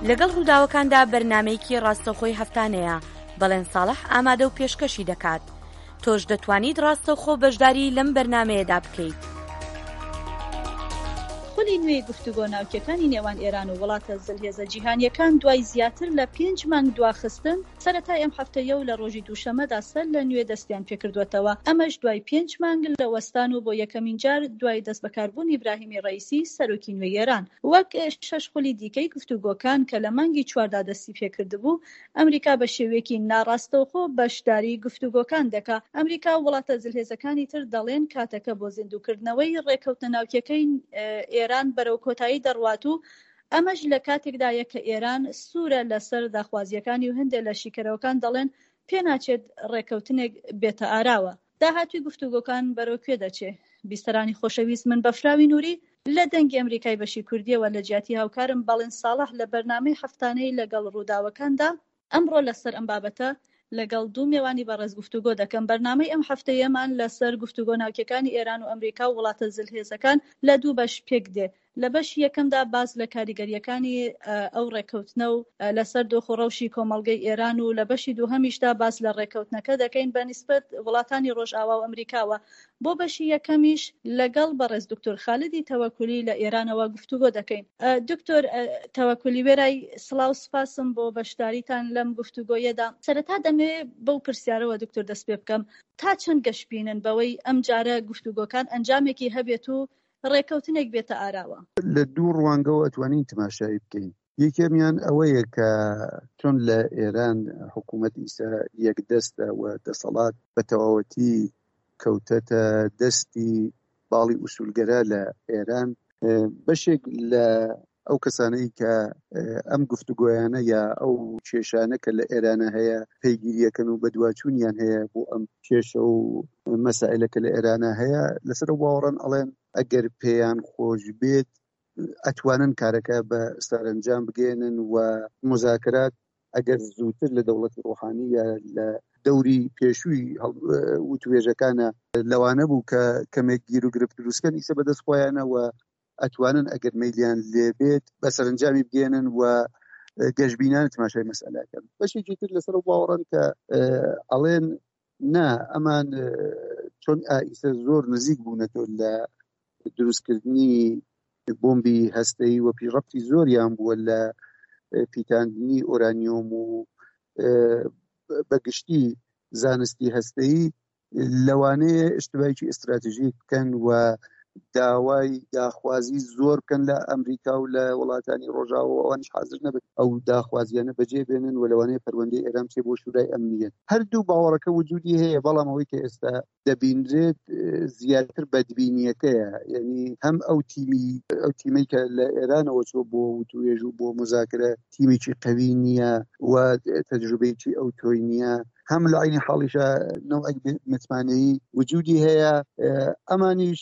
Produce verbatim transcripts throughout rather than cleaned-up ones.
لەگەڵ ڕووداوەکاندا بەرنامەیەکی ڕاستەوخۆی هەفتانەیە بەڵێن ساڵح ئامادە و پێشکەشی دەکات. تۆش دەتوانیت ڕاستەوخۆ بەشداری لەم بەرنامەیەدا بکەیت. خۆلی نوێی گفتوگۆ ناوکیەکانی نێوان ئێران و وڵاتە زلهێزە جیهانیەکان دوای زیاتر لە پێنج مانگ دواخستن سەرەتای ئەم هەفتەیە و لە ڕۆژی دووشەمەدا سەر لە نوێ دەستیان پێکردوێتەوە. ئەمەش دوای پێنج مانگ لە وەستان و بۆ یەکەمین جار دوای دەست بەکاربوونی ئیبراهیمی ڕەئیسی سەرۆکی نوێی ئێران. وەک شەش خۆلی دیکەی گفتوگۆکان کە لە مانگی چواردا دەستی پێکردبوو، ئەمریکا بە شێوەیەکی ناڕاستەوخۆ بەشداری گفتوگۆکان دەکا. ئەمریکا و وڵاتە زلهێزەکانی تر دەڵێن کاتەکە بۆ زیندووکردنەوەی ڕێکەوتنە ناوکیەکەی ئێران بەرەو کۆتایی دەڕوات و ئەمەش لە کاتێکدایە کە ئێران سوورە لەسەر داخوازیەکانی و هەندێک لە شیکەرەوەکان دەڵێن پێناچێت ڕێکەوتنێک بێتە ئاراوە. داهاتووی گفتوگۆکان بەرەو کوێ دەچێ؟ بیستەرانی خۆشەویست، من بەفراوی نووری لە دەنگی ئەمریکای بەشی کوردیەوە لە جیاتی هاوکارم بەڵێن ساڵح لە بەرنامەی هەفتانەی لەگەڵ ڕووداوەکاندا ئەمڕۆ لەسەر ئەم بابەتە لەگەڵ دوو میوانی بەڕێز گفتوگۆ دەکەم. بەرنامەی ئەم هەفتەیەمان لەسەر گفتوگۆ ناوکیەکانی ئێران و ئەمریکا و وڵاتە زلهێزەکان لە دوو بەش پێک دێ. لە بەشی یەکەمدا باز لە کاریگەریەکانی ئەو ڕێکەوتنە و لەسەر دۆخوڕەوشی کۆمەڵگەی ئێران و لە بەشی دووهەمیشدا باز لە ڕێکەوتنەکە دەکەین بە نیسبەت وڵاتانی ڕۆژئاوا و ئەمریکاوە. بۆ بەشی یەکەمیش لەگەڵ بەڕێز دکتۆر خالدی تەوەکولی لە ئێرانەوە گفتوگۆ دەکەین. دکتۆر تەوەکولی وێرای سڵاو، سپاسم بۆ بەشداریتان لەم گفتوگۆیەدا. سەرەتا دەمێ بەو پرسیارەوە دکتۆر دەست پێ بکەم، تا چەند گەشبینن بەوەی ئەم جارە گفتوگۆکان ئەنجامێکی هەبێت و ڕێکەوتنێک بێتە ئاراوە؟ لە دوو ڕوانگەوە ئەتوانین تماشای بکەین. یەکێمیان ئەوەیە کە چۆن لە ئێران حکوومەت ئیسا یەکدەستە و دەسەڵات بە تەواوەتی کەوتەتە دەستی باڵی ئوسولگەرە لە ئێران، بەشێک لە ئەو کەسانەی کە ئەم گفتوگۆیانە یا ئەو کێشانە کە لە ئێرانە هەیە پەیگیریەکەن و بەدواچوونیان هەیە بۆ ئەم کێشە و مەسائلە کە لە ئێرانە هەیە لەسەر باوەڕەن ئەڵێن ئەگەر پێیان خۆش بێت ئەتوانن کارەکە بە سەرنجام بگێنن و مذاکرات ئەگەر زووتر لە دەوڵەتی ڕۆحانی یا لە دەوری پێشووی وتوێژەکانە لەوانە بوو کە کەمێک گیر و گرفت دروستکەن ئیسە بەدەست خۆیانەوە ئەتوانن ئەگەر مەیلیان لێبێت بە سەرنجامی بگێنن و گەشبینان تماشای مەسئلەکەن. بەشێکی تر لەسەر باوەڕەن کە ئەڵێن نا ئەمان چۆن ئائیسە زۆر نزیک بوونەتەوە لە دروستکردنی بۆمبی هەستەیی و پیڕەتی زۆریان بووە لە پیتاندنی ئۆرانیۆم و بەگشتی زانستی هەستەیی، لەوانەیە اشتباهێکی ئستراتیژیک بکەن و داوای داخوازی زۆر بکەن لە ئەمریکا و لە وڵاتانی ڕۆژاوە ئەوانش حاضر نەبن ئەو داخوازیانە بەجێ بێنن و لەوانەیە پەروەندەی ئێران بچێ بۆ شورای ئەمنیەت. هەردوو باوەڕەکە وجودی هەیە، بەڵام ئەوەی کە ئێستا دەبینرێت زیاتر بەدبینیەکەیە. یعنی هەم ئەو تیمی ئەو تیمەی کە لە ئێرانەوە چۆ بۆ وتوێژ و بۆ مذاکرە تیمێکی قەوی نییە و تەجروبەیەکی ئەو تۆی نییە، هەم لە عینی حاڵیشە نەوعێک متمانەیی وجودی هەیە. ئەمانیش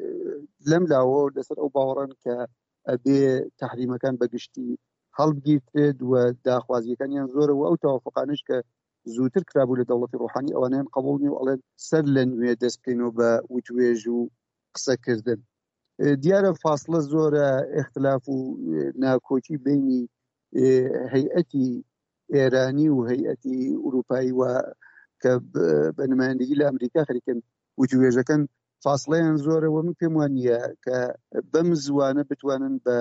لەم لاوە لەسەر ئەو باوەڕن کە ئەبێ تەحریمەکان بەگشتی هەڵبگیرترێت و داخوازیەکانیان زۆرە و ئەو تەوافقانش کە زووتر کرابوو لە دەوڵەتی ڕۆحانی ئەوانیان قبوڵ نیە و ئەڵێن سەر لە نوێ دەست بکەینەوە بە وتوێژ و قسەکردن. دیارە فاصلە زۆرە، اختلاف و ناکۆچی بینی هەیئەتی ئێرانی و هەیئەتی ئوروپایی و کە بە نمایندگی لە ئەمریکا خەریکن وتوێژەکەن فاصلەیان زۆرەوە. من پێم وانییە کە بەم زوانە بتوانن بە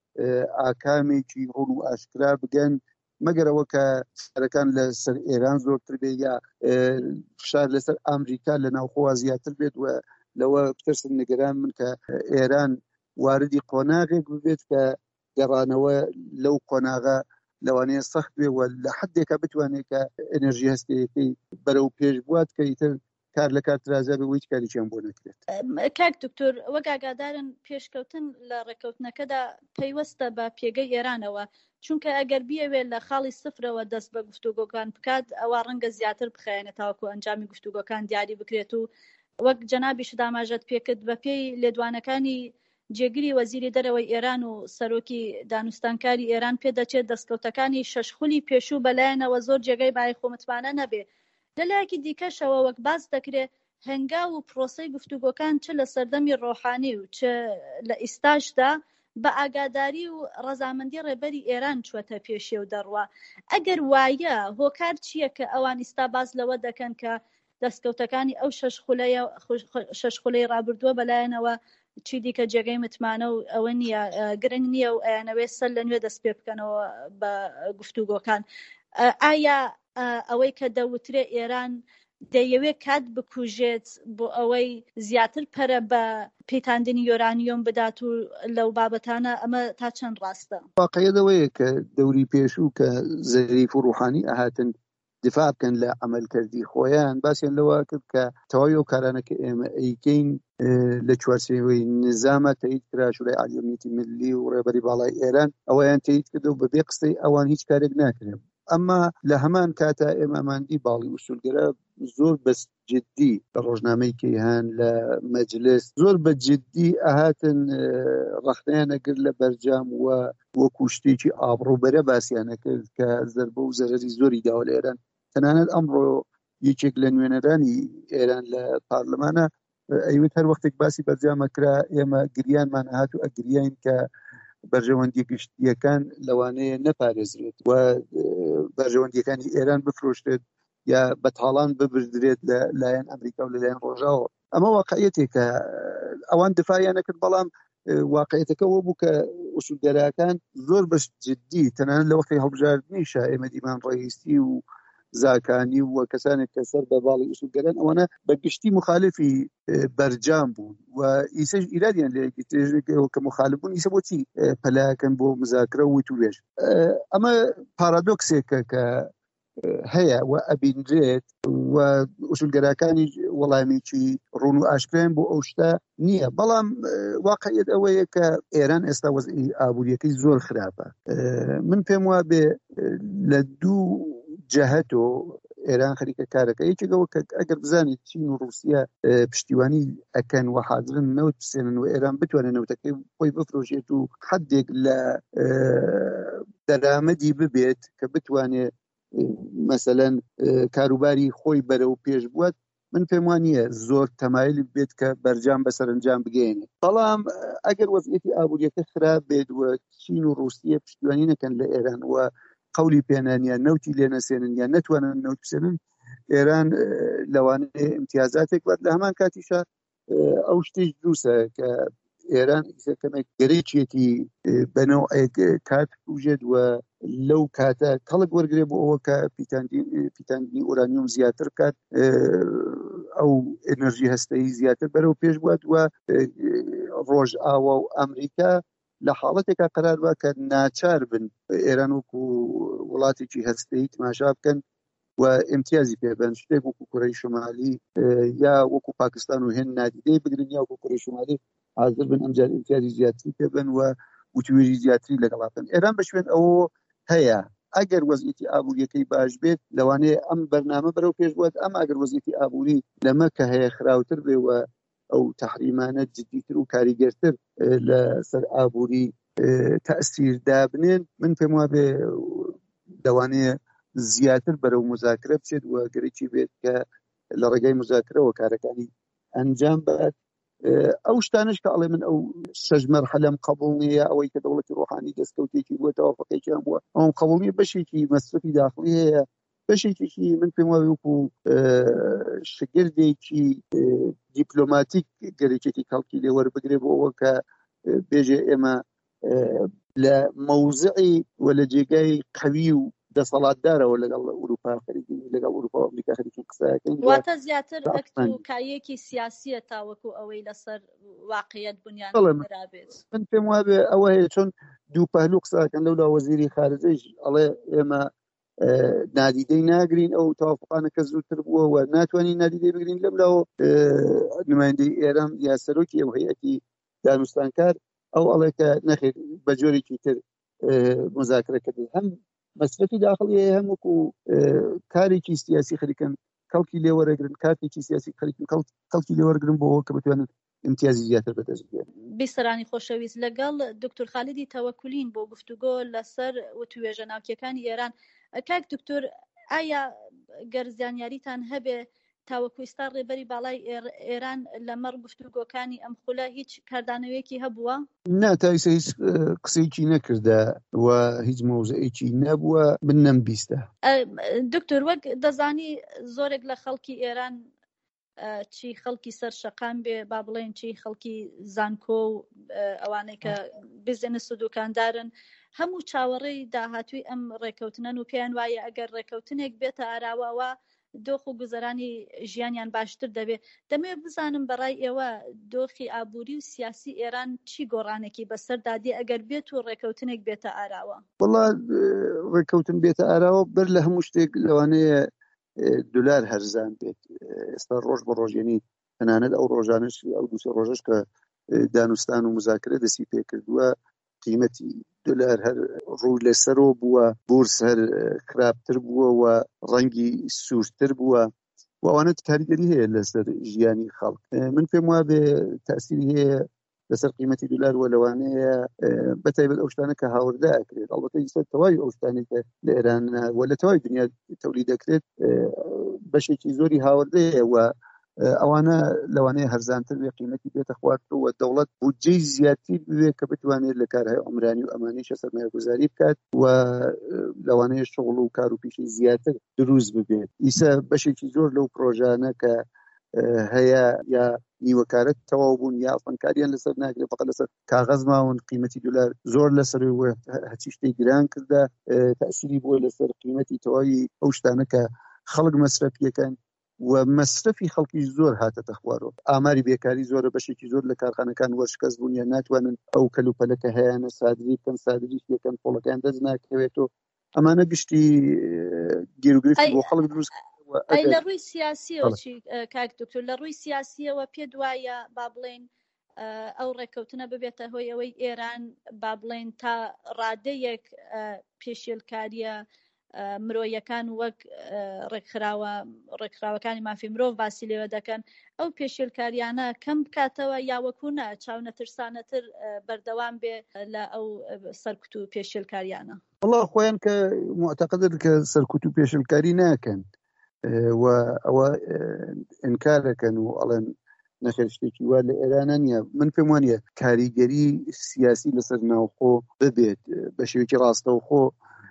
ئاکامێکی ڕوون و ئاشکرا بگەن، مەگەرەوە کە سەرەکان لەسەر ئێران زۆرتر بێت یا فشار لەسەر ئەمریکا لە ناوخۆوە زیاتر بێت و لەوە بترسن نگەران من کە ئێران واردی قۆناغێک ببێت کە گەڕانەوە لەو قۆناغە لەوانەیە سەخت بێ و لە حدێکە بتوانێت کە ئەنێرژی هەستەیەکەی بەرەو پێش بوات کە ئیتر کار لە کار ترازە بێ و هیچ کاریشیان بۆ نەکرێت. کاک دکتۆر، وەک ئاگادارن پێشکەوتن لە ڕێکەوتنەکەدا پەیوەستە بە پێگەی ئێرانەوە، چونکە ئەگەر بیەوێت لە خاڵی سفرەوە دەست بە گفتوگۆکان بکات ئەوە ڕەنگە زیاتر بخەیەنە تاوەکو ئەنجامی گفتوگۆکان دیاری بکرێت و وەک جەنابیش داماژەت پێکرد بە پێی لێدوانەکانی جێگیری وەزیری دەرەوەی ئێران و سەرۆکی دانوستانکاری ئێران پێدەچێت دەستکەوتەکانی شەشخولی پێشوو بەلایەنەوە زۆر جێگەی بای خۆمتمانە نەبێ. لەلایەکی دیکەشەوە وەک باز دەکرێت هەنگاو و پرۆسەی گفتوگۆکان چ لە سەردەمی ڕۆحانی و چ لە ئیستاشدا بە ئاگاداری و ڕەزامەندی ڕێبەری ئێران چوەتە پێشێ و دەڕوا. ئەگەر وایە هۆکار چییە کە ئەوان ئێستا باز لەوە دەکەن کە دەستکەوتەکانی ئەو شەش خولەی ڕابردووە بەلایەنەوە چی دیکە جێگەی متمانە و ئەوە نییە گرنگ نییە و ئەیانەوێ سەر لە نوێ دەست پێ بکەنەوە بە گفتوگۆکان. ئایا ئەوەی کە دەوترێ ئێران دەیەوێت کات بکوژێت بۆ ئەوەی زیاتر پەرە بە پێیتاندنی یۆرانیۆم بدات و لەو بابەتانە ئەمە تا چەند ڕاستە؟ واقعیەوەیە کە دەوری پێشوو کە زەریف و ڕوحانی ئاهاتن دفاع بکەن لە عملکردی خۆیان باسییان لەوە کرد کە تەواوی ئەو کارانەکە ئێمە ئەیکەین لە چوارچێوەی نظامە تایید کرا شورای عالی ئەمنیەتی ملی و ڕێبەری باڵای ئێران ئەوەیان تایید کردو بەبێ قسەی ئەوان هیچ کارێک ناکرێن. ئەمما لە هەمان کاتا ئێمە ئەماندی باڵی وسولگەرە زۆر بەس جددی لە ڕۆژنامەی کەیهان لە مەجلس زۆر بە جددی ئاهاتن ڕەختەیانەگرت لە بەرجام و وەکو شتێکی ئابڕووبەرە باسییانە کرد کە زەربە و زەرەری زۆری داوە لە ئێران. تەنانەت ئەمڕۆ یەکێک لە نوێنەرانی ئێران لە پارلەمانە ئەیوت هەر وەختێک باسی بەرجامەکرا ئێمە گریانمان هات و ئەگریین کە بەرژەوەندی گشتیەکان لەوانەیە نەپارێزرێت و بەرژەوەندیەکانی ئێران بفرۆشتێت یا بەتاڵان ببردرێت لە لایەن ئەمریکا و لەلایەن ڕۆژاوە. ئەمە واقعیەتێکە ئەوان دفاعیان نەکرد، بەڵام واقعیەتەکەەوە بوو کە ئوسولگەراکان زۆر بەش جددی تەنانەت لە وەختی هەڵبژاردننی شائێمە دیمان ڕئیسی و زاکانی و کەسانێک کە سەر بە باڵی ئوسولگەران ئەوانە بە گشتی مخالفی بەرجام بوون و ئیسەش ئیرادیان لەیەکی تێژێکەوە کە مخالف بوون ئیسە بۆچی پەلایەکەن بۆ مزاکرە و وتوبێژ. ئەمە پارادۆکسێکە کە هەیە و ئەبیندرێت و ئوسولگەراکانی وەڵامێکی ڕوون و ئاشکرایان بۆ ئەو شتە نییە، بەڵام واقعیت ئەوەیە کە ئێران ئێستا وەزعی ئابوووریەکەی زۆر خراپە. من پێم وایە بێ لە دوو جەهەتۆ ئێران خەریکە کارەکە. یەکێکەوە کە ئەگەر بزانیت چین و رووسیا پشتیوانی ئەکەن و حاضرن نەوت بسێنن و ئێران بتوانێت نەوتەکەی خۆی بفرۆشێت و حەدێک لە دەرامەدی ببێت کە بتوانێت مەسەلەن کاروباری خۆی بەرەو پێش بووات، من پێم وانییە زۆر تەمایل بێت کە بەرجام بەسەرنجام بگەێنێت. بەڵام ئەگەر وەزعیەتی ئابوووریەکە خراپ بێت و چین و رووسیا پشتیوانی نەکەن لە ئێران و قولی پێنانیە نەوتی لێ نەسێنن یا نەتوانن نەوت بسێنن، ئێران لەوانەیە امتیازاتێک بات. لە هەمان کاتیشە ئەو شتێک دروستە کە ئێران کەمێک گەرەیەکی بەنەو کات بژێت و لەو کاتە کەڵک وەرگێ بۆ ئەوە کە پیتاندنی ئۆرانیوم زیاتر بکات، ئەو ئێنەرژی هەستەیی زیاتر بەرەو پێش بوات و ڕۆژئاوا و ئەمریکا لە حاڵەتێکا قەرار بە کە ناچار بن ئێران وەکو وڵاتێکی هەستەیی تماشا بکەن و امتیازی پێبن، شتێک وەکو کوڕەی شمالی یا وەکو پاکستان و هێند نادیدەی بگرن یا وەکو کوڕەی شمالی حاضر بن ئەمجار امتیازی زیاتری پێبن و وتوێژی زیاتری لەگەڵا بن. ئێران بە شوێن ئەوە هەیە ئەگەر وەزعیەتی ئابوووریەکەی باش بێت لەوانەیە ئەم بەرنامە بەرەو پێش بوات، ئەم ئەگەر وەزعیەتی ئابووری لەمە کە هەیە خراوتر بێ و ئەو تەحریمانە جدیتر و کاریگەرتر لە سەر ئابووری تەئسیر دابنێن، من پێم وایە بێ لەوانەیە زیاتر بەرەو مزاکرە بچێت و گەرەکی بێت کە لە ڕێگای مزاکرەوە کارەکانی ئەنجام بات. ئەو شتانش کە ئەڵێ من ئەو شەش مەرحەلەم قبوڵ نییە، ئەوەی کە دەوڵەتی ڕۆحانی دەستکەوتێکی بووە تەوافقێکیان بووە، ئەوم قبوڵ نییە، بەشێکی مەسرفی داخلی هەیە، بەشێکی من پێم وایە وەکو شگردێکی دیپلۆماتیک گەرەکێتی کەڵکی لێ وەربگرێ بۆ ئەوە کە بێژێ ئێمە لە مەوزعی و لە جێگای قەوی و دەسەڵاتدارەوە لەگەڵ ئەوروپا خەریکی لەگەڵ ئەوروپا و ئەمریکا خەریکی قسەکەین. واتە زیاتر ئەکتوکایەکی سیاسیە تاوەکو ئەوەی لەسەر واقعیەت بنیان درابێت. من پێم وایە ئەوە هەیە چۆن دوو پەهلوو قسەکەن لەولا وەزیری خارجەیش ئەڵێ ئێمە نادیدەی ناگرین ئەو تەوافقانە کە زووتر بووە و ناتوانین نادیدەی بگرین. لەملاوە نمایندەی ئێران یا سەرۆکی ئەو هەیەتی دانوستانکار ئەو ئەڵێ کە نەخێر بە جۆرێکی تر مزاکرەکردن هەم مەسرفی داخلی هەم وەکو کارێکی سیاسی خەریکن کەڵکی لێوەرەگرن، کاتێکی سیاسی خەریکن کەڵکی لێوەرگرن بۆ ئەوە کە بتوانن امتیازی زیاتر بەدەست بێنن. بیسەرانی خۆشەویست، لەگەڵ دکتۆر خالیدی تەوەکولین بۆ گفتوگۆ لەسەر وتوێژە ناوکیەکانی ئێران. کاک دکتۆر، ئایا گەرزانیاریتان هەبێ تاوەکو ئێستا ڕێبەری باڵای ئێران لەمەڕ گفتوگۆکانی ئەم خولە هیچ کاردانەوەیەکی هەبووە؟ نا تایسە هیچ قسەیەکی نەکردە و هیچ مۆزەیەکی نەبووە من نەمبیستە. دکتۆر وەک دەزانی زۆرێک لە خەڵکی ئێران چی خەڵکی سەر شەقام بێ با بڵێن چی خەڵکی زانکۆ و ئەوانەی کە بزنس و دوکاندارن هەموو چاوەڕێی داهاتووی ئەم ڕێکەوتنەن و پێیان وایە ئەگەر ڕێکەوتنێک بێتە ئاراوەوە دۆخ و گوزەرانی ژیانیان باشتر دەبێت. دەمەوێت بزانم بەڕای ئێوە دۆخی ئابووری و سیاسی ئێران چی گۆڕانێکی بەسەر دادی ئەگەر بێت و ڕێکەوتنێک بێتە ئاراوە؟ وەڵا ڕێکەوتن بێتە ئاراوە بەر لە هەموو شتێک لەوانەیە دولار هەرزان بێت. ئێستا ڕۆژ بە ڕۆژێنی تەنانەت ئەو ڕۆژانش ئەو دووسێ ڕۆژەش کە دانوستان و مزاکرە دەستی پێ کردووە قیمەتی دولار هەر ڕوو لەسەرەوە بووە، بورس هەر خراپتر بووە و ڕەنگی سوورتر بووە و ئەوانە کاریگەری هەیە لەسەر ژیانی خەڵک. من پێم وابێ تەسیری هەیە لەسەر قیمەتی دولار و لەوانەیە بەتایبەت ئەو شتانە کە هاوردە ئەکرێت. ئەڵبەتە ئیستا تەواوی ئەو شتانی کە لە ئێران و لە تەواوی دنیا تەولید دەکرێت بەشێکی زۆری هاوردەیە و ئەوانە لەوانەیە هەرزانتر بێ قیمەتی بێتە خواردەوە و دەوڵەت بودجەی زیاتر بوێ کە بتوانێت لە کارهای عمرانی و ئەمانیشە سەرمایه‌گوزاری بکات و لەوانەیە شغڵ و کار و پیشی زیاتر دروست ببێت. ئیسا بەشێکی زۆر لەو پرۆژانە کە هەیە یا نیوەکارت تەواو بوون یا ئەڵفەنکاریان لەسەر ناگرێت فقط لەسەر کاغەز ماون قیمەتی دولار زۆر لەسەر هەچی شتێک گران کردە تەسیری بووە لەسەر قیمەتی تەواوی ئەو شتانە کە خەڵک مەسرەفیەکەن و مەسرەفی خەڵکی زۆر هاتەتە خوارەوە. ئاماری بێکاری زۆرە، بەشێکی زۆر لە کارخانەکان وەرشکەست بوون یا ناتوانن ئەو کەلوپەلەکە هەیەنە سادری بکەن، سادریش یەکەن پۆڵەکان دەست ناکەوێتەوە. ئەمانە گشتی گێروگرفتی بۆ خەڵک دروست. ئەی لە ڕووی سیاسیەوە چی کاک دکتۆر؟ لە ڕووی سیاسیەوە پێ دوایە با بڵێن ئەو ڕێکەوتنە ببێتە هۆی ئەوەی ئێران با بڵێن تا ڕادەیەک پێشێلکاریە مرۆیەکان وەک ڕێکخراوە ڕێکخراوەکانی مافی مرۆڤ باسی لێوە دەکەن ئەو پێشێلکاریانە کەم بکاتەوە یا وەکوونە چاونەترسانەتر بەردەوام بێ لە ئەو سەرکوت و پێشێلکاریانە؟ وەڵا خۆیان کە معتەقدن کە سەرکوت و پێشێلکاری ناکەن و ئەوە ئینکارەکەن و ئەڵێن نەخێر شتێکی وا لە ئێرانە نییە. من پێم وانە کاریگەری سیاسی لەسەر ناوخۆ ببێت بە شێوەیەکی ڕاستەوخۆ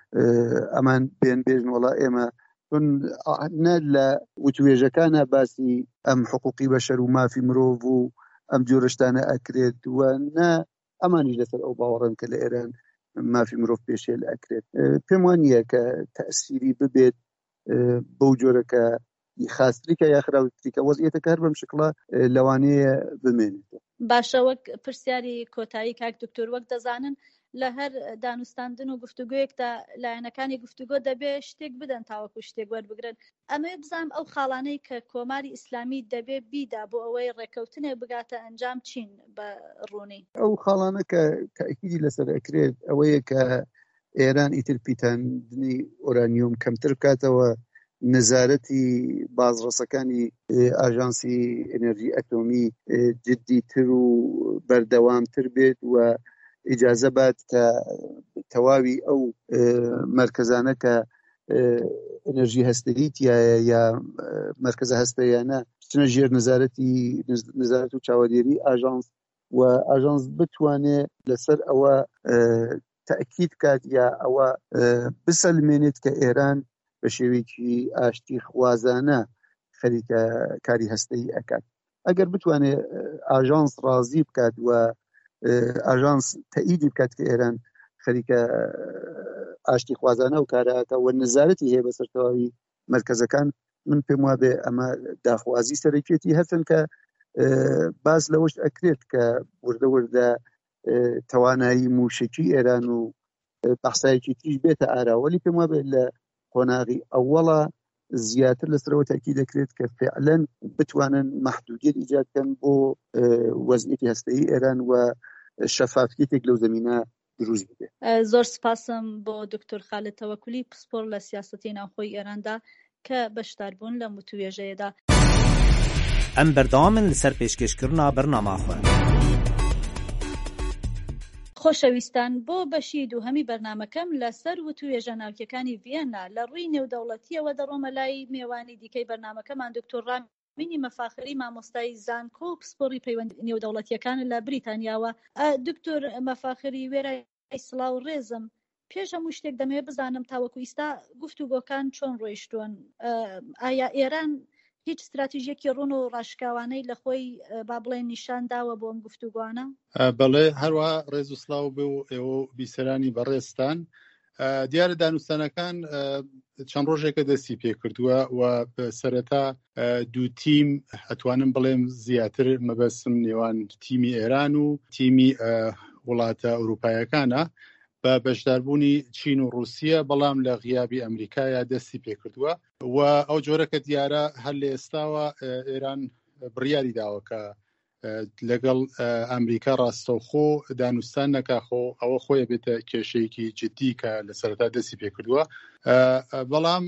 ئەمان بێن بێژن وڵا ئێمە چون نە لە وتوێژەکانە باسی ئەم حقوقی بەشەر و مافی مرۆڤ و ئەم جۆرەشتانە ئەکرێت و نە ئەمانیش لەسەر ئەو باوەڕن کە لە ئێران مافی مرۆڤ پێشێل ئەکرێت. پێم وانە کە تەسیری ببێت بەو جۆرەکە خاستریکە یا خراوتریکە وەزعیەتەکە هەر بەم شکڵە لەوانەیە بمێنێت. باشە، وەک پرسیاری کۆتایی کاک دکتۆر، وەک دەزانن لە هەر دانوستاندن و گفتوگویەکدا لایەنەکانی گفتوگۆ دەبێ شتێک بدەن تاوەکو شتێک وەربگرن. ئەمە بزانم ئەو خاڵانەی کە کۆماری ئیسلامی دەبێ بیدا بۆ ئەوەی ڕێکەوتنێک بگاتە ئەنجام چین بە ڕوونی؟ ئەو خاڵانە کە تاکیدی لەسەر ئەکرێت ئەوەیە کە ئێران ئیتر پیتاندنی ئۆرانیۆم کەمتر بکاتەوە، نەزارەتی بازڕەسەکانی ئاژانسی ئێنەرژی ئەتۆمی جددیتر و بەردەوامتر بێت و ئیجازە بات کە تەواوی ئەو مەرکەزانە کە ئەنەرژی هەستەیی تایە یا مەرکەزە هەستەیانە بچنە ژێر نەزارەتی نەزارەت و چاوەدێری ئاژانس و ئاژانس بتوانێت لەسەر ئەوە تەئکید کات یا ئەوە بسەلمێنێت کە ئێران بە شێوەیەکی ئاشتی خوازانە خەریکە کاری هەستەیی ئەکات. ئەگەر بتوانێت ئاژانس ڕازی بکات و ئاژانس تەئیدی بکات کە ئێران خەریکە ئاشتی خوازانە و کارەکە و نەزارەتی هەیە بەسەر تەواوی مەرکەزەکان، من پێم وابێ ئەمە داخوازی سەرەکیەتی هەستن کە باس لەوەش ئەکرێت کە وردە وردە توانایی موشکی ئێران و بەحسایەکی تریش بێتە ئاراوەلی پێم وابێ لە قۆناغی ئەوەڵە زیاتر لەسەرەوە تاکید دەکرێت کە فعلەن بتوانن مەحدودیت ئیجادکەن بۆ وەزعیەتی هەستەیی ئێران و شەفافیەتێک لەو زەمینە دروست بێت. زۆر سپاسم بۆ دکتۆر خالد تەوەکولی، پسپۆر لە سیاسەتی ناوخۆی ئێراندا کە بەشداربوون لە متوێژەیەدا. ئەم بەردەوامن لەسەر پێشکەشکردنا بەرنامە خۆ. خۆشەویستان، بۆ بەشی دووهەمی بەرنامەکەم لەسەر وتوێژە ناوکیەکانی ڤیەنا لە ڕووی نێودەوڵەتیەوە دەڕۆمە لای میێوانی دیکەی بەرنامەکەمان دکتۆر رامینی مەفاخری، مامۆستای زانکۆ و پسپۆڕی پەیوەند نێودەوڵەتیەکان لە بریتانیاوە. دکتۆر مەفاخری وێرای سڵاو ڕێزم، پێش هەموو شتێک دەمەوێت بزانم تاوەکو ئێستا گفتوگۆکان چۆن ڕۆیشتوون؟ ئایا ئێران هیچ استراتیژیەکی ڕوون و ڕاشکاوانەی لە خۆی با بڵێن نیشان داوە بۆ ئەم گفتوگوانە؟ بەڵێ، هەروە ڕێز و سڵاو بێ و ئێوە بیسەرانی بەڕێستان. دیارە دانوستانەکان چەند ڕۆژێکە دەستی پێ کردووە و سەرەتا دوو تیم ئەتوانم بڵێم زیاتر مەبەستم نێوان تیمی ئێران و تیمی وڵاتە ئەوروپایەکانە بە بەشداربوونی چین و رووسیا، بەڵام لە غیابی ئەمریکایە دەستی پێ کردووە و ئەو جۆرەکە دیارە هەر لە ئێستاوە ئێران بڕیاری داوە کە لەگەڵ ئەمریکا ڕاستەوخۆ دانوستان نەکاخۆ، ئەوە خۆیە بێتە کێشەیەکی جدی کە لە سەرەتا دەستی پێ کردووە. بەڵام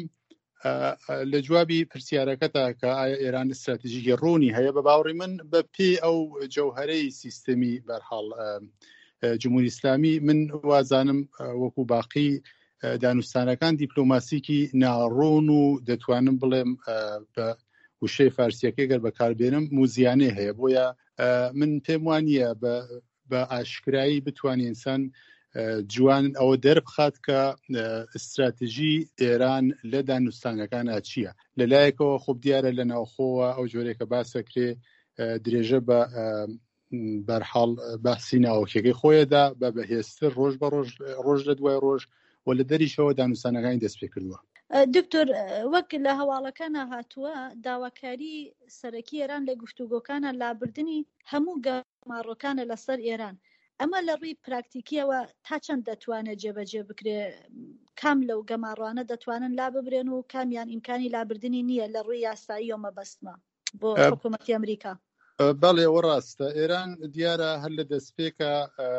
لە جوابی پرسیارەکەتا کە ئایا ئێران استراتیژیکی ڕوونی هەیە، بە باوەڕی من بە پێی ئەو جەوهەرەی سیستەمی بەرحاڵ جمهوری ئیسلامی، من وازانم وەکو باقی دانوستانەکان دیپلۆماسیکی ناڕوون و دەتوانم بڵێم بە وشەی فارسیەکەی گەر بەکاربێنم موزیانێ هەیە. بۆیە من پێم وانییە بە ئاشکرایی بتوانێت ئینسان جوان ئەوە دەربخات کە استراتیژی ئێران لە دانوستانەکانە چییە. لەلایەکەوە خۆب دیارە لە ناوخۆوە ئەو جۆرێکە باسەکرێ درێژە بە بەرحاڵ باسی ناوەکیەکەی خۆیەدا بە بەهێزتر ڕۆژ بە ڕۆژ ڕۆژ لە دوای ڕۆژ و لە دەریشەوە دانوستانەکانی دەست پێ کردووە. دکتۆر، وەک لە هەواڵەکانە هاتووە، داواکاری سەرەکی ئێران لە گفتوگۆکانە لابردنی هەموو گەماڕۆکانە لەسەر ئێران. ئەمە لە ڕووی پراکتیکیەوە تا چەند دەتوانێت جێبەجێ بکرێ؟ کام لەو گەماڕوانە دەتوانن لا ببرێن و کامیان ئیمکانی لابردنی نییە لە ڕووی یاسایی و مەبەستمە بۆ حکوومەتی ئەمریکا؟ بەڵێ، ئەوە ڕاستە. ئێران دیارە هەر لە دەستپێکە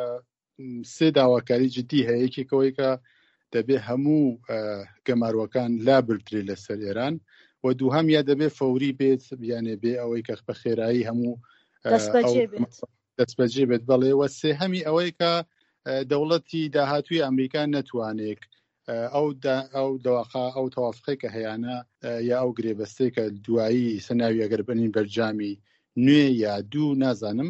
سێ داواکاری جدی هەیە. یەکێکەوەی کە دەبێ هەموو گەماروەکان لابردرێ لەسەر ئێران، و دووهەم یا دەبێ فەوری بێت، بیانێ بێ ئەوەی کە بە خێرایی هەموو دەستبەجێ بێت. بەڵێ، وە سێهەمی ئەوەی کە دەوڵەتی داهاتووی ئەمریکا نەتوانێت ئەو دەواخا ئەو تەوافقی کە هەیەە یا ئەو گرێبەستەی کە دوایی سەناوی ئەگەر بنین بەرجامی نوێ یا دوو نازانم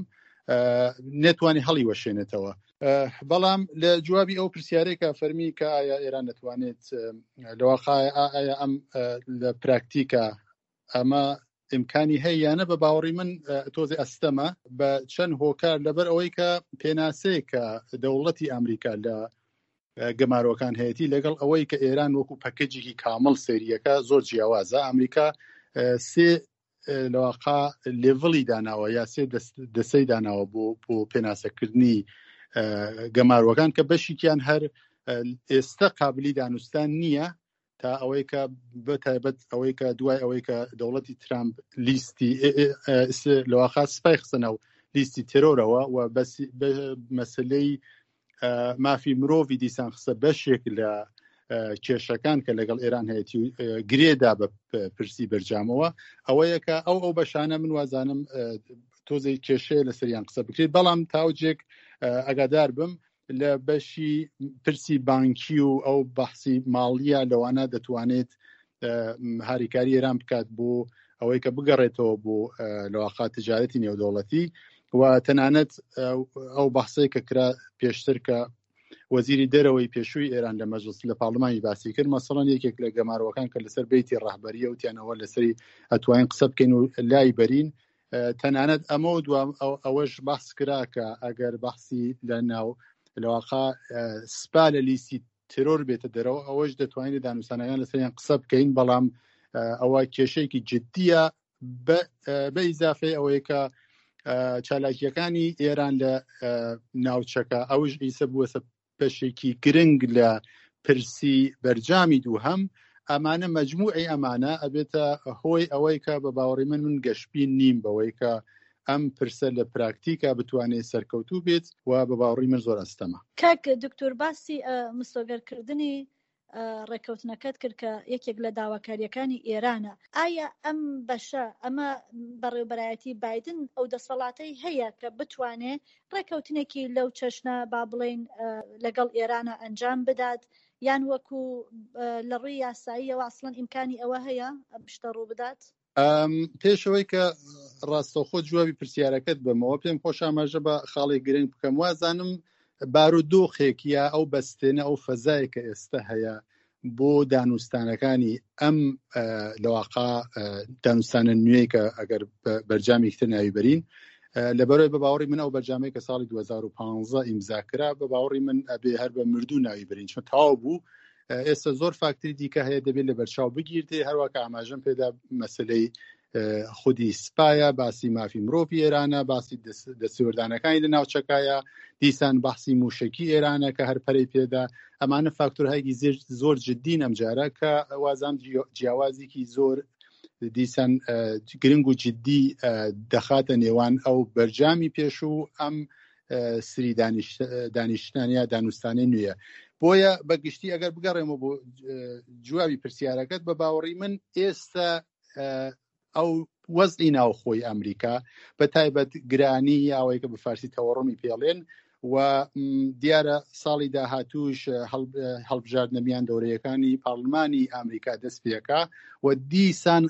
نەتوانی هەڵی وەشێنێتەوە. بەڵام لە جوابی ئەو پرسیارێکە فەرمی کە ئایا ئێران دەتوانێت لەواقع ئایا ئەم لە پراکتیکە ئەمە ئیمکانی هەیە یانە، بە باوەڕی من تۆزی ئەستەمە بە چەند هۆکار، لەبەر ئەوەی کە پێناسەیە کە دەوڵەتی ئەمریکا لە گەماروەکان هەیەی لەگەڵ ئەوەی کە ئێران وەکو پەکەجێکی کامەڵ سەیریەکە زۆر جیاوازە. ئەمریکا سێ لەواقع لێڤڵی داناوە یا سێ دەسەی داناوە بۆ بۆ پێناسەکردنی گەماروەکان کە بەشیکیان هەر ئێستا قابلی دانوستان نییە، تا ئەوەی کە بە تایبەت ئەوەی کە دوای ئەوەی کە دەوڵەتی ترامپ لیستی لەواقع سپای خستنەوە لیستی تێرۆرەوە و مەسلەی مافی مرۆڤی دیسان خستە بەشێک لە کێشەکان کە لەگەڵ ئێران هەیەی گرێدا بە پرسی بەرجامەوە. ئەوەیە کە ئەو ئەو بەشانە من وازانم تۆزی کێشەیە لە سەریان قسە بکرێت. بەڵام تاوجێک ئەگادار بم لە بەشی پرسی بانکی و ئەو بەحسی ماڵیە لەوانە دەتوانێت هاریکاری ئێران بکات بۆ ئەوەی کە بگەڕێتەوە بۆ لەواقع تجارەتی نێودەوڵەتی، و تەنانەت ئەو بەحسەی کە کرا پێشتر کە وەزیری دەرەوەی پێشووی ئێران لە مەجلس لە پاڵمانی باسی کرد، مەسەڵەن یەکێک لە گەماروەکان کە لەسەر بەیتی ڕاهبەریە وتیانەوە لەسەری ئەتوانین قسە بکەین و لای بەرین. تەنانەت ئەمە و دوام ئەوەش بەحس کرا کە ئەگەر بەحسی لە ناو لەواقع سپا لە لیستی ترۆر بێتە دەرەوە، ئەوەش دەتوانین دانوستانەکان لەسەریان قسە بکەین. بەڵام ئەوە کێشەیەکی جدیە بە ئیزافەی ئەوەیە کە چالاکیەکانی ئێران لە ناوچەکە ئەوش ئیسە بووە پەشێکی گرنگ لە پرسی بەرجامی دووهەم. ئەمانە مەجموعی ئەمانە ئەبێتە هۆی ئەوەی کە بە باوەڕی من من گەشتبین نیم بەوەی کە ئەم پرسە لە پراکتیکا بتوانێت سەرکەوتوو بێت و بە باوەڕی من زۆر ئەستەمە. کاک دکتۆر، باسی مستۆگەرکردنی ڕێککەوتنەکەت کرد کە یەکێک لە داواکاریەکانی ئێرانە. ئایا ئەم بەشە ئەمە بەڕێوەبەرایەتی بایدن ئەو دەسەڵاتەی هەیە کە بتوانێت ڕێککەوتنێکی لەو چەشنە با بڵێن لەگەڵ ئێرانە ئەنجام بدات، یان وەکو لە ڕووی یاساییەوە ئەسڵەن ئیمکانی ئەوە هەیە ئەم شتە ڕوو بدات؟ پێشەوەی کە ڕاستەوخۆ جوابی پرسیارەکەت بمەوە پێم خۆش ئاماژە بە خاڵێک گرنگ بکەم. وازانم بارودۆخێکیە ئەو بەستێنە ئەو فەزایە کە ئێستا هەیە بۆ دانوستانەکانی ئەم لەواقع دانوستانە نوێی کە ئەگەر بەرجامێکتر ناوی بەرین لەبەرەوەی بە باوەڕی من ئەو بەرجامەی کە ساڵی دوو هەزار و پانزە ئیمزاکرا بە باوەڕی من ئەبێ هەر بە مردوو ناوی بەرین، چون تاو بوو. ئێستا زۆر فاکتری دیکە هەیە دەبێت لە بەرچاو بگیرتێ، هەروەکە ئاماژەم پێدا مەسلەی خودی سپایە، باسی مافی مرۆڤی ئێرانە، باسی دەستوەردانەکانی لە ناوچەکایە، دیسان بەحسی موشکی ئێرانە کە هەر پەرەی پێدا. ئەمانە فاکتۆرهایەکی زۆر جددین ئەم جارە کە وازام جیاوازێکی زۆر دیسان گرنگ و جددی دەخاتە نێوان ئەو بەرجامی پێش و ئەم سری دانیشتانیا دانوستانی نوێیە. بۆیە بەگشتی ئەگەر بگەڕێمەوە بۆ جوابی پرسیارەکەت بە باوەڕی من ئێستا ئەو وەزعی ناوخۆی ئەمریکا بە تایبەت گرانی یاوەی کە بە فارسی تەوەڕۆمی پێڵێن و دیارە ساڵی داهاتووش هەڵبژاردنە میان دەورەیەکانی پاڵمانی ئەمریکا دەست پێکا و دیسان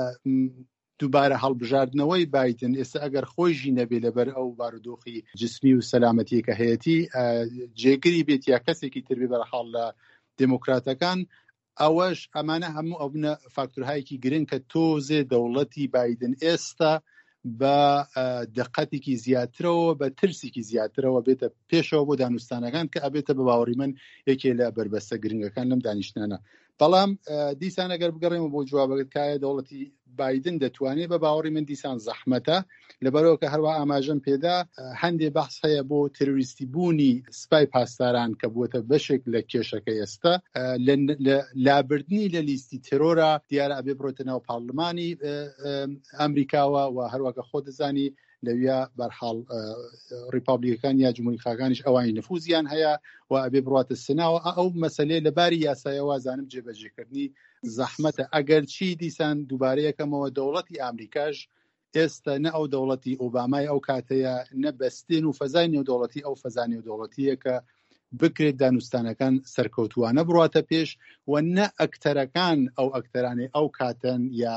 دووبارە هەڵبژاردنەوەی بایدن ئێستا ئەگەر خۆیژی نەبێ لەبەر ئەو بارودۆخی جسمی و سەلامەتی کە هەیەتی جێگری بێت یا کەسێکی تربێ بەرحاڵ لە دموکراتەکان، ئەوەش ئەمانە هەموو ئەو بنە فاکتورهایەکی گرنگ کە تۆزێ دەوڵەتی بایدن ئێستا بە دقەتێکی زیاترەوە بە ترسێکی زیاترەوە بێتە پێشەوە بۆ دانوستانەکان کە ئەبێتە بە باوەڕی من یەکێ لە بربەستە گرنگەکان لەم دانیشتانە. بەڵام دیسان ئەگەر بگەڕێمە بۆ جوابەکەت کایە دەوڵەتی بایدن دەتوانێت بە باوەڕی من دیسان زەحمەتە، لەبەرەوە کە هەروە ئاماژەم پێدا هەندێ بەحس هەیە بۆ تروریستی بوونی سپای پاسداران کە بووەتە بەشێک لە کێشەکە ئێستا لە لابردنی لە لیستی ترۆرە دیارە ئەبێ بڕۆتە ناو پاڵمانی ئەمریکاوە و هەروەکە خۆ دەزانی لەویا بەرحاڵ ریپابلیکەکان یا جمهوری خاکانیش ئەوانی نفوزیان هەیە و ئەبێ بڕاتە سناوە. ئەو مەسەلەی لەباری یاسایەوە زانم جێبەجێکردنی زەحمەتە. ئەگەر چی دیسان دووبارەیەکەمەوە دەوڵەتی ئەمریکاش ئێستا نە ئەو دەوڵەتی ئۆبامای ئەو کاتەیە نە بەستێن و فەزای نێودەوڵەتی ئەو فەزای نێودەوڵەتیە کە بکرێت دانوستانەکان سەرکەوتووانە بڕاتە پێش و نە ئەکتەرەکان ئەو ئەکتەرانەی ئەو کاتەن یا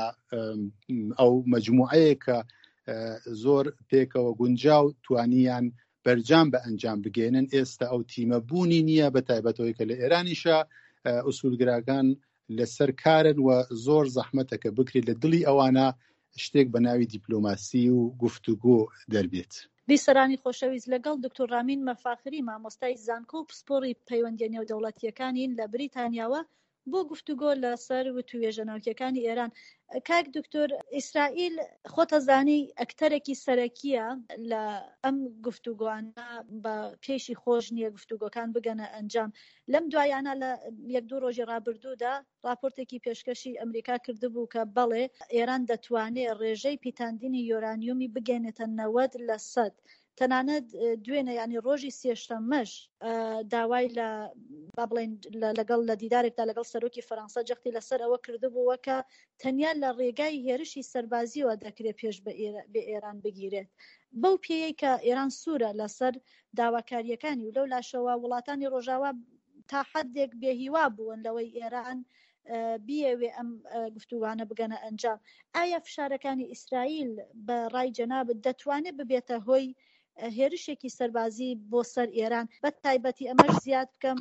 ئەو مەجموعەیە کە زۆر پێکەوە گونجاو توانیان بەرجام بە ئەنجام بگێنن. ئێستا ئەو تیمە بوونی نییە بە تایبەتەوەی کە لە ئێرانیشە ئوسولگراکان لەسەر کارن و زۆر زەحمەتەکە بکرێت لە دڵی ئەوانە شتێک بە ناوی دیپلۆماسی و گفتوگۆ دەربێت. بیسەرانی خۆشەویست، لەگەڵ دکتۆر رامین مەفاخری مامۆستای زانکۆ و پسپۆڕی پەیوەندیە نێودەوڵەتیەکانین لە بریتانیاوە بۆ گفتوگۆ لەسەر وتووێژە ناوکیەکانی ئێران. کاک دکتۆر، ئیسرائیل خۆتەزانی ئەکتەرێکی سەرەکیە لە ئەم گفتوگۆانە بە پێشی خۆش نییە گفتوگۆکان بگەنە ئەنجام. لەم دوایانە لە یەک دوو ڕۆژی ڕابردوودا راپۆرتێکی پێشکەشی ئەمریکا کردبوو کە بەڵێ ئێران دەتوانێت ڕێژەی پیتاندینی یۆرانیومی بگەنێتە نەوەد لە سەد. تەنانەت دوێنە ینی ڕۆژی سێشەممەش داوای لە با بڵێن لەگەڵ لە دیدارێکدا لەگەڵ سەرۆکی فەرەنسا جەختی لەسەر ئەوە کردبووە کە تەنیا لە ڕێگای هێرشی سەربازیەوە دەکرێت پێش بە ئێران بگیرێت. بەو پێیەی کە ئێران سوورە لەسەر داواکاریەکانی و لەو لاشەوە وڵاتانی ڕۆژاوا تا حدێک بێهیوا بوون لەوەی ئێران بیەوێ ئەم گفتوگوانە بگەنە ئەنجام. ئایا فشارەکانی ئیسرائیل بە ڕای جەنابت دەتوانێت ببێتە هۆی هێرشێکی سەربازی بۆ سەر ئێران؟ بە تایبەتی ئەمەش زیاد بکەم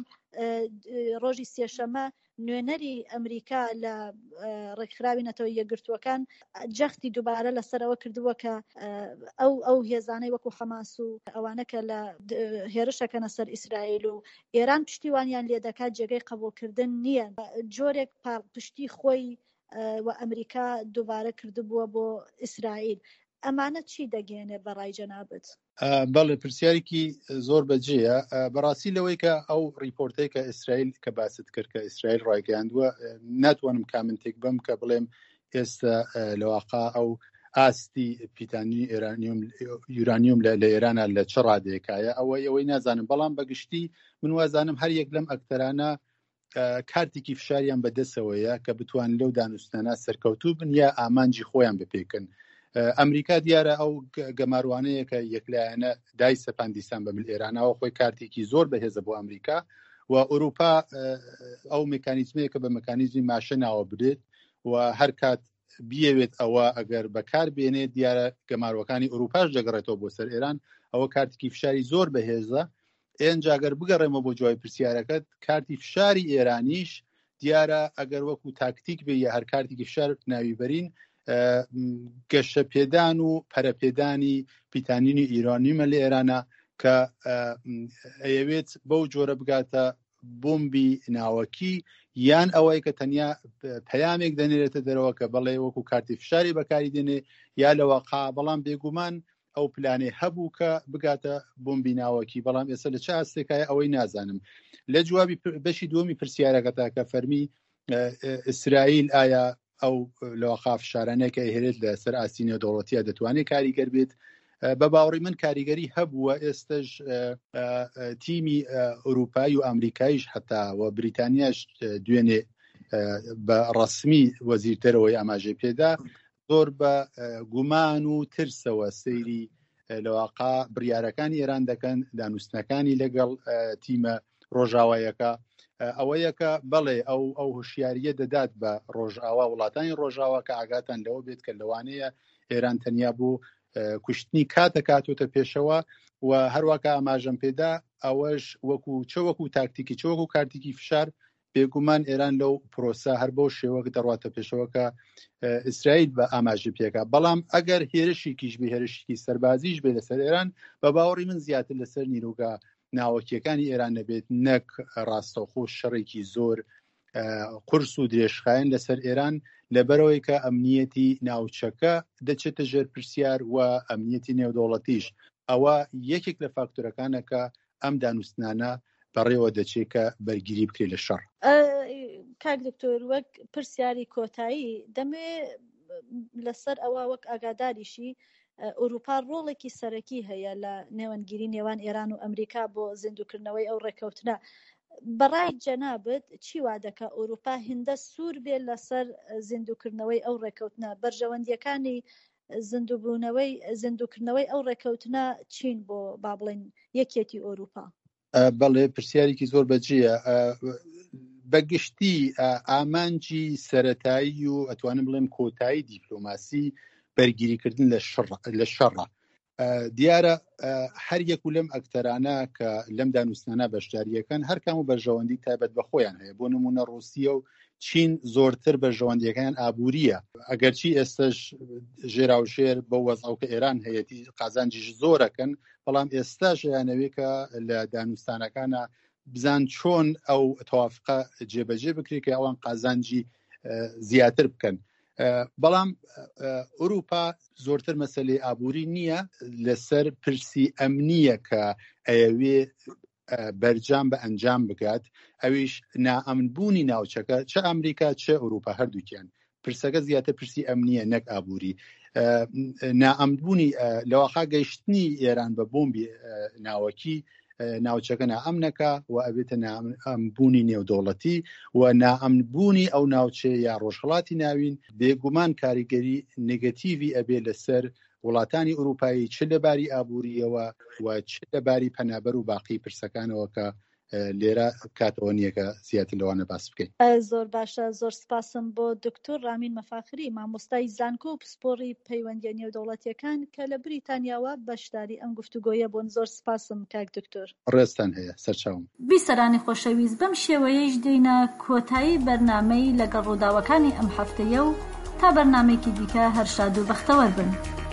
ڕۆژی سێشەمە نوێنەری ئەمریکا لە ڕێکخراوی نەتەوەی یەکگرتووەکان جەختی دووبارە لەسەرەوە کردووە کە ئەو ئەو هێزانەی وەکو حەماس و ئەوانە کە لە هێرشەکەنە سەر ئیسرائیل و ئێران پشتیوانیان لێ دەکات جێگەی قبولکردن نییە، جۆرێک پشتی خۆی و ئەمریکا دووبارە کردبووە بۆ ئیسرائیل. ئەمانە چی دەگەێنێ بەڕای جەنابەت؟ بەڵێ پرسیارێکی زۆر بەجێیە. بەڕاستی لەوەی کە ئەو ریپۆرتەی کە ئیسرائیل کە باست کرد کە ئیسرائیل ڕایگەیاندووە ناتوانم کامنتێک بم کە بڵێم ئێستا لەواقع ئەو ئاستی پیتانی یورانیوم لە ئێرانە لە چ ڕادێکایە ئەوەی ئەوەی نازانم. بەڵام بەگشتی من وازانم هەر یەک لەم ئەکتەرانە کارتێکی فشاریان بەدەستەوەیە کە بتوان لەو دانوستانە سەرکەوتوو بن یا ئامانجی خۆیان بپێکن. ئەمریکا دیارە ئەو گەماروانەیە کە یەکلایەنە دای سەپاندیستان بە مل ئێرانەوە خۆی کارتێکی زۆر بەهێزە بۆ ئەمریکا و ئەوروپا ئەو مێکانیزمەیە کە بە مەکانیزمی ماشە ناوە بدرێت و هەر کات بیەوێت ئەوە ئەگەر بەکار بێنێت دیارە گەماروەکانی ئەوروپاش دەگەڕێتەوە بۆ سەر ئێران. ئەوە کارتێکی فشاری زۆر بەهێزە. ئێنجاگەر بگەڕێمە بۆ جوای پرسیارەکەت، کارتی فشاری ئێرانیش دیارە ئەگەر وەکو تاکتیک بێ یا هەر کارتێکی فشار ناوی بەرین گەشە پێدان و پەرەپێدانی پیتانینی ئیرانیمە لە ئێرانە کە ئەیەوێت بەو جۆرە بگاتە بۆمبی ناوەکی یان ئەوەی کە تەنیا پەیامێک دەنێرێتە دەرەوە کە بەڵێ وەکو کارتی فشاری بەکاری دێنێ یا لەوەقا. بەڵام بێگومان ئەو پلانێ هەبوو کە بگاتە بۆمبی ناوەکی، بەڵام ئێستا لە چه ئاستێکایە ئەوەی نازانم. لە جوابی بەشی دووەمی پرسیارەکەتا کە فەرمی ئیسرائیل ئایا ئەو لەوەقا فشارانەیە کە هێرێت لە سەر ئاستی نێودەوڵەتیە دەتوانێت کاریگەر بێت، بە باوەڕی من کاریگەری هەبووە. ئێستش تیمی ئەوروپایی و ئەمریکاییش هەتا و بریتانیاش دوێنێ بە ڕەسمی وەزیرتەرەوەی ئاماژەی پێدا زۆر بە گومان و ترسەوە سەیری لەواقع بڕیارەکانی ئێران دەکەن، دانوستنەکانی لەگەڵ تیمە ڕۆژاوایەکە. ئەوەیە کە بەڵێ ئەو ئەو هوشیاریە دەدات بە ڕۆژئاوا وڵاتانی ڕۆژاوا کە ئاگاتان لەوە بێت کە لەوانەیە ئێران تەنیا بوو کوشتنی کاتە کاتۆتە پێشەوە و هەروەکە ئاماژەم پێدا ئەوەش وەکو چه وەکو تاکتیکی چه وەکو کارتێکی فشار بێگومان ئێران لەو پرۆسە هەر بەو شێوە دەڕاتە پێشەوەکە ئیسرائیل بە ئاماژی پێکا. بەڵام ئەگەر هێرشێکیش بێ هێرشێکی سەربازیش بێ لەسەر ئێران، بە باوەڕی من زیاتر لەسەر نیرۆگا ناوەکیەکانی ئێران نەبێت، نەک ڕاستەوخۆ شەڕێکی زۆر قورس و درێژخایەن لەسەر ئێران، لەبەرەوەی کە ئەمنیەتی ناوچەکە دەچێتە ژێر پرسیار و ئەمنیەتی نێودەوڵەتیش. ئەوە یەکێک لە فاکتۆرەکانە کە ئەم دانوستنانە بەڕێوە دەچێت کە بەرگیری بکرێت لە شەڕ. کاک دکتۆر، وەک پرسیاری کۆتایی دەمێ لەسەر ئەوە وەک ئاگاداریشی ئەوروپا ڕۆڵێکی سەرەکی هەیە لە نێوەنگیری نێوان ئێران و ئەمریکا بۆ زیندووکردنەوەی ئەو ڕێکەوتنە. بەڕای جەنابەت چی وا دەکا ئەوروپا هێندە سوور بێت لەسەر زیندووکردنەوەی ئەو ڕێکەوتنە؟ بەرژەوەندیەکانی زیندووبوونەوەی زیندووکردنەوەی ئەو ڕێکەوتنە چین بۆ با بڵێن یەکێتی ئەوروپا؟ بەڵێ پرسیارێکی زۆر بەجێیە. بەگشتی ئامانجی سەرەتایی و ئەتوانم بڵێم کۆتایی دیپلۆماسی بەرگیریکردن لە شەڕە. دیارە هەر یەک و لەم ئەکتەرانە کە لەم دانوستانە بەشداریەکەن هەر کام و بەرژەوەندی تایبەت بە خۆیان هەیە. بۆ نمونە ڕووسیا و چین زۆرتر بەرژەوەندیەکان ئابووریە، ئەگەرچی ئێستش ژێراوژێر بە وەزعەوە کە ئێران هەیەی قازانجیش زۆرەکەن، بەڵام ئێستاش یانەوێ کە لە دانوستانەکانە بزان چۆن ئەو تەوافقە جێبەجێ بکرێت کە ئەوان قازانجی زیاتر بکەن. بەڵام ئەوروپا زۆرتر مەسەلەی ئابووری نییە، لەسەر پرسی ئەمنیە کە ئەیەوێ بەرجام بە ئەنجام بگات. ئەویش نائەمنبوونی ناوچەکە، چه ئەمریکا چه ئەوروپا هەردووکیان پرسەکە زیاتر پرسی ئەمنیە نەک ئابووری. نائەمنبوونی لەواقع گەیشتنی ئێران بە بۆمبی ناوەکی ناوچەکە نائەمنەکە و ئەبێتە نائەمنبوونی نێودەوڵەتی و نائەمنبوونی ئەو ناوچەیە یا ڕۆژهەڵاتی ناوین بێگومان کاریگەری نێگەتیڤی ئەبێ لەسەر وڵاتانی ئەوروپایی، چ لەباری ئابووریەوە و چ لەباری پەنابەر و باقی پرسەکانەوە کە لێرە کاتەوە نییەکە زیاتر لەوانە باس بکەین. زۆر باشە، زۆر سپاسم بۆ دکتۆر رامین مەفاخری، مامۆستای زانکۆ و پسپۆڕی پەیوەندیە نێودەوڵەتیەکان کە لە بریتانیاوە بەشداری ئەم گفتوگۆیە بۆن. زۆر سپاسم کاک دکتۆر. ڕێستان هەیە، سەرچاوم. بیسەرانی خۆشەویست، بەم شێوەیەش دێینە کۆتایی بەرنامەی لەگەڵ ڕووداوەکانی ئەم هەفتەیە و تا بەرنامێکی دیکە هەر شاد و بەختەوەر بن.